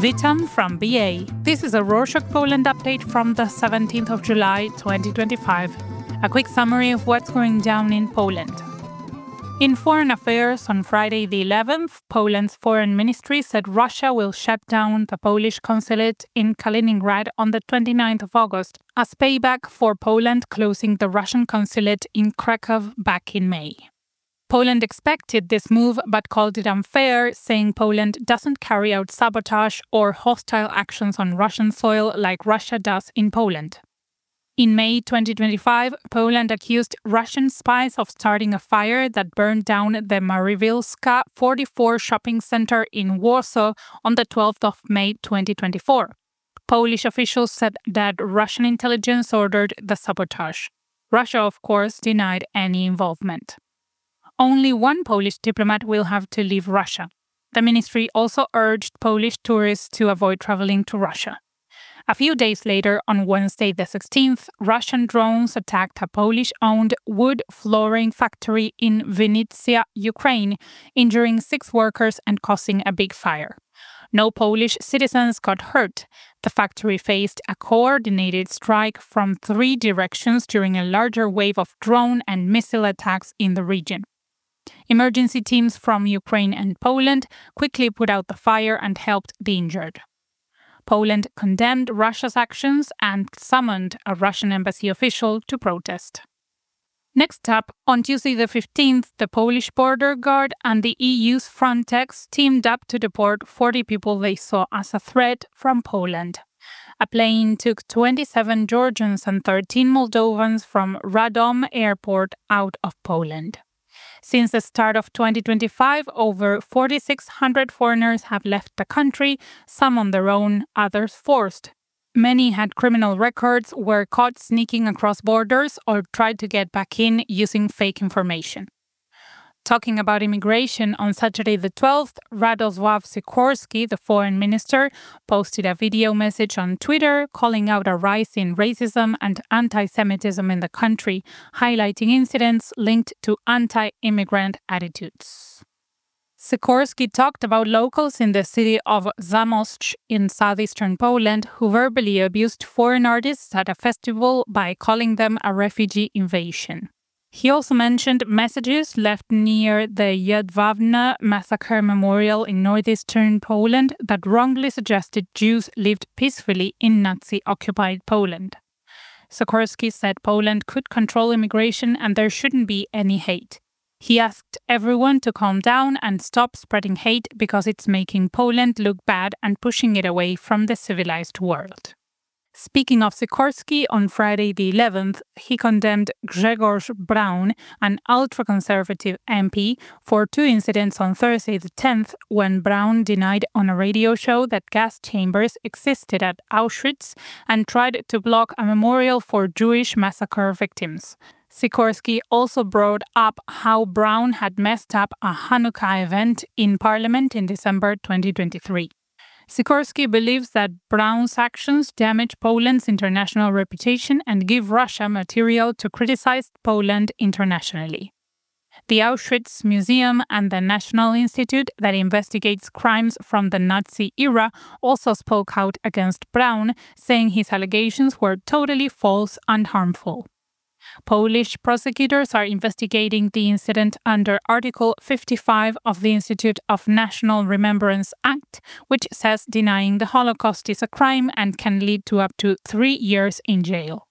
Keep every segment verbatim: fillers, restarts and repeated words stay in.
Witam from B A. This is a Rorshok Poland update from the seventeenth of July twenty twenty-five. A quick summary of what's going down in Poland. In Foreign Affairs on Friday the eleventh, Poland's Foreign Ministry said Russia will shut down the Polish consulate in Kaliningrad on the twenty-ninth of August as payback for Poland closing the Russian consulate in Krakow back in May. Poland expected this move but called it unfair, saying Poland doesn't carry out sabotage or hostile actions on Russian soil like Russia does in Poland. In May twenty twenty-five, Poland accused Russian spies of starting a fire that burned down the Mariwilska forty-four shopping center in Warsaw on the twelfth of May twenty twenty-four. Polish officials said that Russian intelligence ordered the sabotage. Russia, of course, denied any involvement. Only one Polish diplomat will have to leave Russia. The ministry also urged Polish tourists to avoid traveling to Russia. A few days later, on Wednesday the sixteenth, Russian drones attacked a Polish-owned wood flooring factory in Vinnytsia, Ukraine, injuring six workers and causing a big fire. No Polish citizens got hurt. The factory faced a coordinated strike from three directions during a larger wave of drone and missile attacks in the region. Emergency teams from Ukraine and Poland quickly put out the fire and helped the injured. Poland condemned Russia's actions and summoned a Russian embassy official to protest. Next up, on Tuesday the fifteenth, the Polish border guard and the E U's Frontex teamed up to deport forty people they saw as a threat from Poland. A plane took twenty-seven Georgians and thirteen Moldovans from Radom airport out of Poland. Since the start of twenty twenty-five, over four thousand six hundred foreigners have left the country, some on their own, others forced. Many had criminal records, were caught sneaking across borders, or tried to get back in using fake information. Talking about immigration, on Saturday the twelfth, Radosław Sikorski, the foreign minister, posted a video message on Twitter calling out a rise in racism and anti-Semitism in the country, highlighting incidents linked to anti-immigrant attitudes. Sikorski talked about locals in the city of Zamość in southeastern Poland who verbally abused foreign artists at a festival by calling them a refugee invasion. He also mentioned messages left near the Jedwabne massacre memorial in northeastern Poland that wrongly suggested Jews lived peacefully in Nazi-occupied Poland. Sikorski said Poland could control immigration and there shouldn't be any hate. He asked everyone to calm down and stop spreading hate because it's making Poland look bad and pushing it away from the civilized world. Speaking of Sikorski, on Friday the eleventh, he condemned Grzegorz Braun, an ultra-conservative M P, for two incidents on Thursday the tenth, when Braun denied on a radio show that gas chambers existed at Auschwitz and tried to block a memorial for Jewish massacre victims. Sikorski also brought up how Braun had messed up a Hanukkah event in Parliament in December twenty twenty-three. Sikorski believes that Braun's actions damage Poland's international reputation and give Russia material to criticize Poland internationally. The Auschwitz Museum and the National Institute that investigates crimes from the Nazi era also spoke out against Braun, saying his allegations were totally false and harmful. Polish prosecutors are investigating the incident under Article fifty-five of the Institute of National Remembrance Act, which says denying the Holocaust is a crime and can lead to up to three years in jail.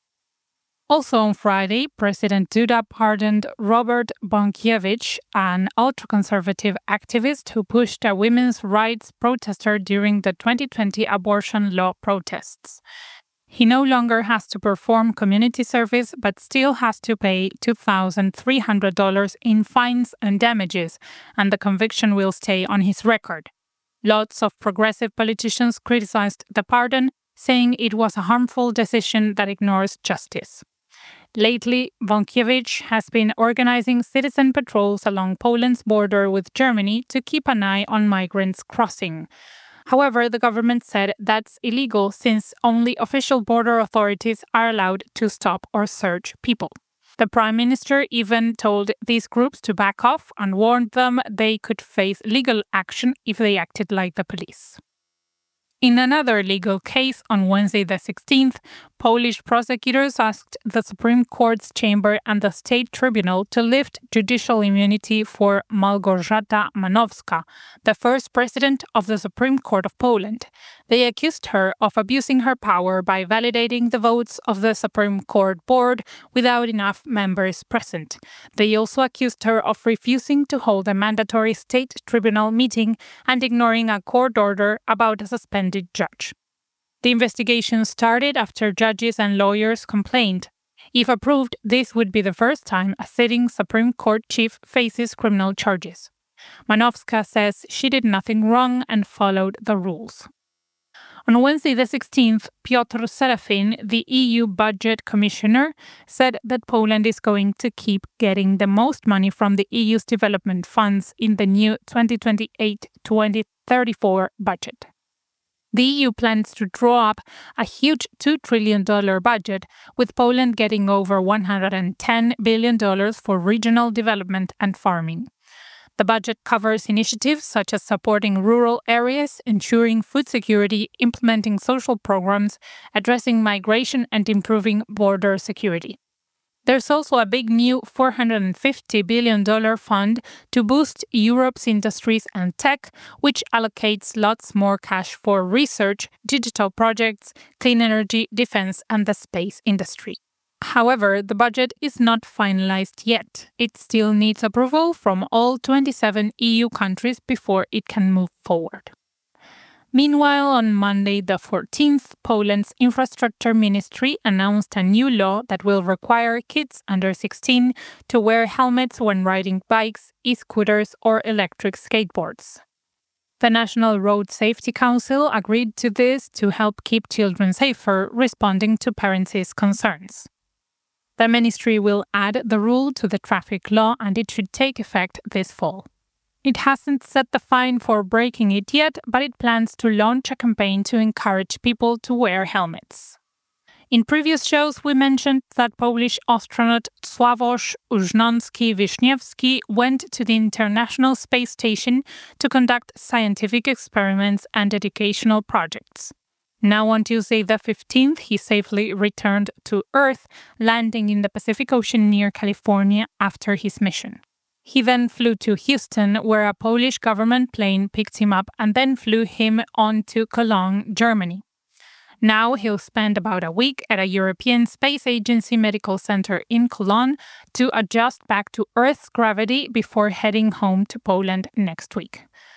Also on Friday, President Duda pardoned Robert Bąkiewicz, an ultra-conservative activist who pushed a women's rights protester during the twenty twenty abortion law protests. He no longer has to perform community service, but still has to pay two thousand three hundred dollars in fines and damages, and the conviction will stay on his record. Lots of progressive politicians criticized the pardon, saying it was a harmful decision that ignores justice. Lately, Bąkiewicz has been organizing citizen patrols along Poland's border with Germany to keep an eye on migrants crossing. However, the government said that's illegal since only official border authorities are allowed to stop or search people. The Prime Minister even told these groups to back off and warned them they could face legal action if they acted like the police. In another legal case on Wednesday the sixteenth, Polish prosecutors asked the Supreme Court's chamber and the State Tribunal to lift judicial immunity for Małgorzata Manowska, the first president of the Supreme Court of Poland. They accused her of abusing her power by validating the votes of the Supreme Court board without enough members present. They also accused her of refusing to hold a mandatory State Tribunal meeting and ignoring a court order about a suspended judge. The investigation started after judges and lawyers complained. If approved, this would be the first time a sitting Supreme Court chief faces criminal charges. Manowska says she did nothing wrong and followed the rules. On Wednesday the sixteenth, Piotr Serafin, the E U Budget Commissioner, said that Poland is going to keep getting the most money from the E U's development funds in the new twenty twenty-eight to twenty thirty-four budget. The E U plans to draw up a huge two trillion dollars budget, with Poland getting over one hundred ten billion dollars for regional development and farming. The budget covers initiatives such as supporting rural areas, ensuring food security, implementing social programs, addressing migration, and improving border security. There's also a big new four hundred fifty billion dollars fund to boost Europe's industries and tech, which allocates lots more cash for research, digital projects, clean energy, defense, and the space industry. However, the budget is not finalized yet. It still needs approval from all twenty-seven E U countries before it can move forward. Meanwhile, on Monday the fourteenth, Poland's Infrastructure Ministry announced a new law that will require kids under sixteen to wear helmets when riding bikes, e-scooters, or electric skateboards. The National Road Safety Council agreed to this to help keep children safer, responding to parents' concerns. The ministry will add the rule to the traffic law, and it should take effect this fall. It hasn't set the fine for breaking it yet, but it plans to launch a campaign to encourage people to wear helmets. In previous shows, we mentioned that Polish astronaut Sławosz Uznącki-Wiśniewski went to the International Space Station to conduct scientific experiments and educational projects. Now on Tuesday the fifteenth, he safely returned to Earth, landing in the Pacific Ocean near California after his mission. He then flew to Houston, where a Polish government plane picked him up and then flew him on to Cologne, Germany. Now he'll spend about a week at a European Space Agency medical center in Cologne to adjust back to Earth's gravity before heading home to Poland next week.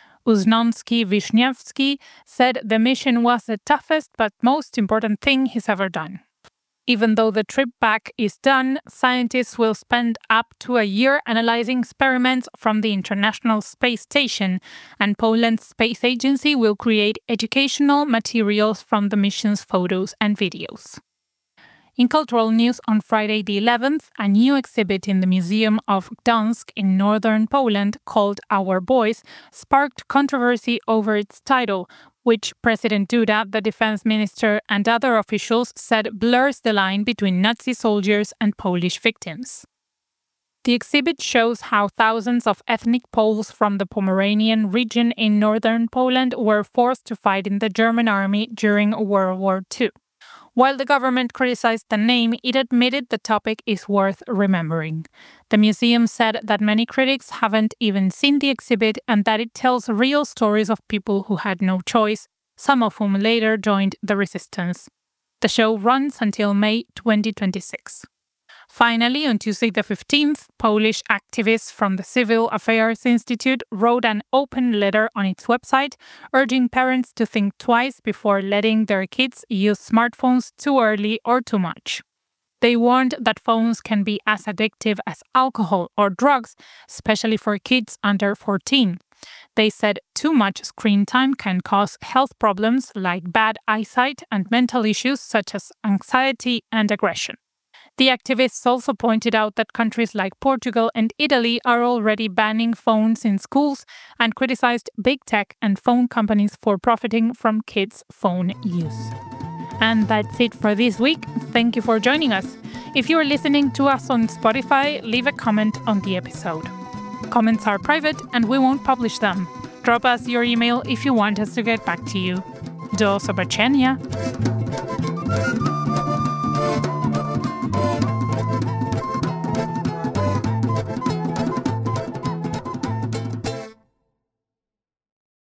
Uznącki-Wiśniewski said the mission was the toughest but most important thing he's ever done. Even though the trip back is done, scientists will spend up to a year analyzing experiments from the International Space Station, and Poland's space agency will create educational materials from the mission's photos and videos. In cultural news, on Friday the eleventh, a new exhibit in the Museum of Gdansk in northern Poland called Our Boys sparked controversy over its title, which President Duda, the defense minister, and other officials said blurs the line between Nazi soldiers and Polish victims. The exhibit shows how thousands of ethnic Poles from the Pomeranian region in northern Poland were forced to fight in the German army during World War Two. While the government criticized the name, it admitted the topic is worth remembering. The museum said that many critics haven't even seen the exhibit and that it tells real stories of people who had no choice, some of whom later joined the resistance. The show runs until May twenty twenty-six. Finally, on Tuesday the fifteenth, Polish activists from the Civil Affairs Institute wrote an open letter on its website urging parents to think twice before letting their kids use smartphones too early or too much. They warned that phones can be as addictive as alcohol or drugs, especially for kids under fourteen. They said too much screen time can cause health problems like bad eyesight and mental issues such as anxiety and aggression. The activists also pointed out that countries like Portugal and Italy are already banning phones in schools and criticized big tech and phone companies for profiting from kids' phone use. And that's it for this week. Thank you for joining us. If you are listening to us on Spotify, leave a comment on the episode. Comments are private and we won't publish them. Drop us your email if you want us to get back to you. do zobaczenia!